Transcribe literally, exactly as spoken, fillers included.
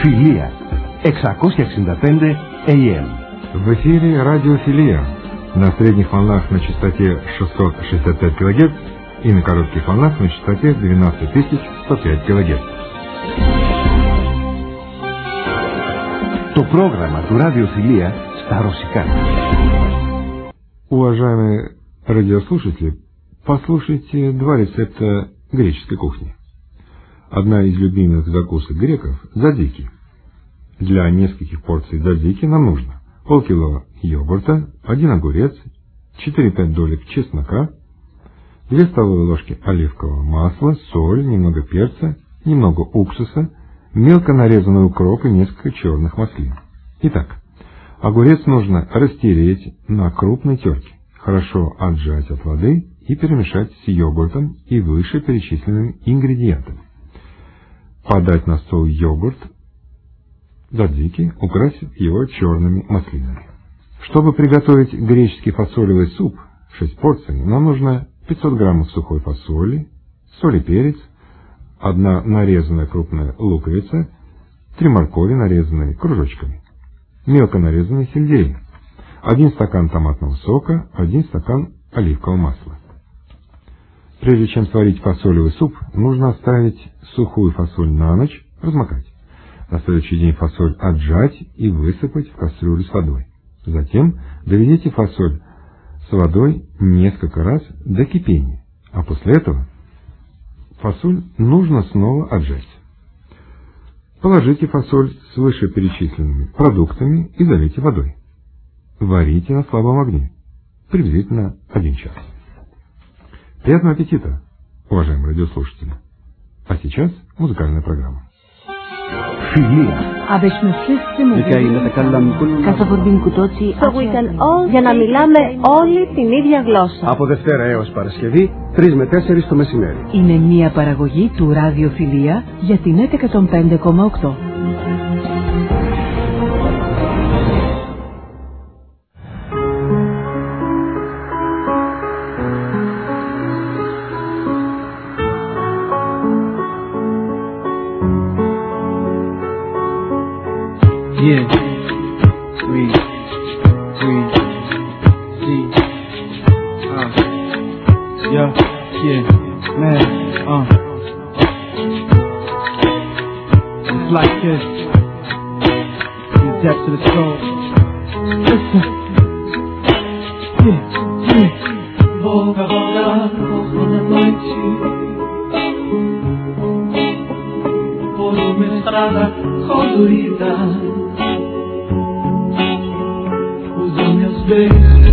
Φιλία εξακόσια εξήντα πέντε έι εμ. В эфире радио Филия на средних волнах на частоте шестьсот шестьдесят пять килогерц и на коротких волнах на частоте двенадцать тысяч сто пять килогерц. Το πρόγραμμα του Ράδιο Φιλία στα ρωσικά. Уважаемые радиослушатели, послушайте два рецепта греческой кухни. Одна из любимых закусок греков – дзадзики. Для нескольких порций дзадзики нам нужно полкило йогурта, один огурец, четыре-пять долек чеснока, две столовые ложки оливкового масла, соль, немного перца, немного уксуса, мелко нарезанный укроп и несколько черных маслин. Итак, огурец нужно растереть на крупной терке, хорошо отжать от воды и перемешать с йогуртом и вышеперечисленными ингредиентами. Подать на стол йогурт, дзадзики, украсив его черными маслинами. Чтобы приготовить греческий фасолевый суп, шесть порций, нам нужно пятьсот граммов сухой фасоли, соль и перец, одна нарезанная крупная луковица, три моркови, нарезанные кружочками, мелко нарезанные сельдерей, один стакан томатного сока, один стакан оливкового масла. Прежде чем сварить фасолевый суп, нужно оставить сухую фасоль на ночь размокать. На следующий день фасоль отжать и высыпать в кастрюлю с водой. Затем доведите фасоль с водой несколько раз до кипения, а после этого фасоль нужно снова отжать. Положите фасоль с вышеперечисленными продуктами и залейте водой. Варите на слабом огне, приблизительно один час. Приятного аппетита, уважаемые радиослушатели. А сейчас музыкальная программа. Φιλία. Για να μιλάμε όλοι την ίδια γλώσσα. Από Δευτέρα έως Παρασκευή, τρεις με τέσσερις το μεσημέρι. Είναι μια παραγωγή του Ράδιο Φιλία για την εκατόν πέντε κόμμα οκτώ. Yeah, sweet, sweet, see, uh, yeah, yeah, man, uh, it's like this, in the depths of the soul, listen, yeah, yeah, Boga, Boga, Boga na noite, por uma estrada colorida. Meus beijos